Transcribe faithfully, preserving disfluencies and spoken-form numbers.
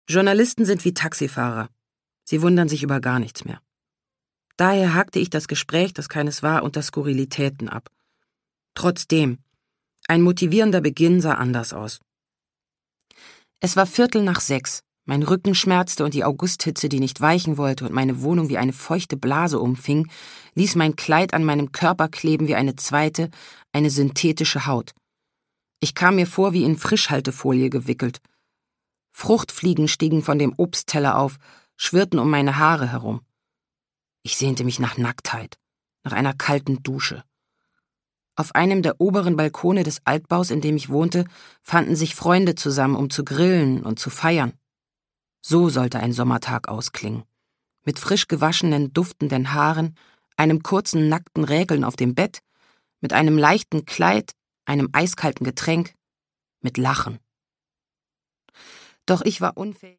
Journalisten sind wie Taxifahrer. Sie wundern sich über gar nichts mehr. Daher hakte ich das Gespräch, das keines war, unter Skurrilitäten ab. Trotzdem, ein motivierender Beginn sah anders aus. Es war Viertel nach sechs. Mein Rücken schmerzte und die Augusthitze, die nicht weichen wollte und meine Wohnung wie eine feuchte Blase umfing, ließ mein Kleid an meinem Körper kleben wie eine zweite, eine synthetische Haut. Ich kam mir vor wie in Frischhaltefolie gewickelt. Fruchtfliegen stiegen von dem Obstteller auf, schwirrten um meine Haare herum. Ich sehnte mich nach Nacktheit, nach einer kalten Dusche. Auf einem der oberen Balkone des Altbaus, in dem ich wohnte, fanden sich Freunde zusammen, um zu grillen und zu feiern. So sollte ein Sommertag ausklingen. Mit frisch gewaschenen, duftenden Haaren, einem kurzen, nackten Räkeln auf dem Bett, mit einem leichten Kleid, einem eiskalten Getränk, mit Lachen. Doch ich war unfähig.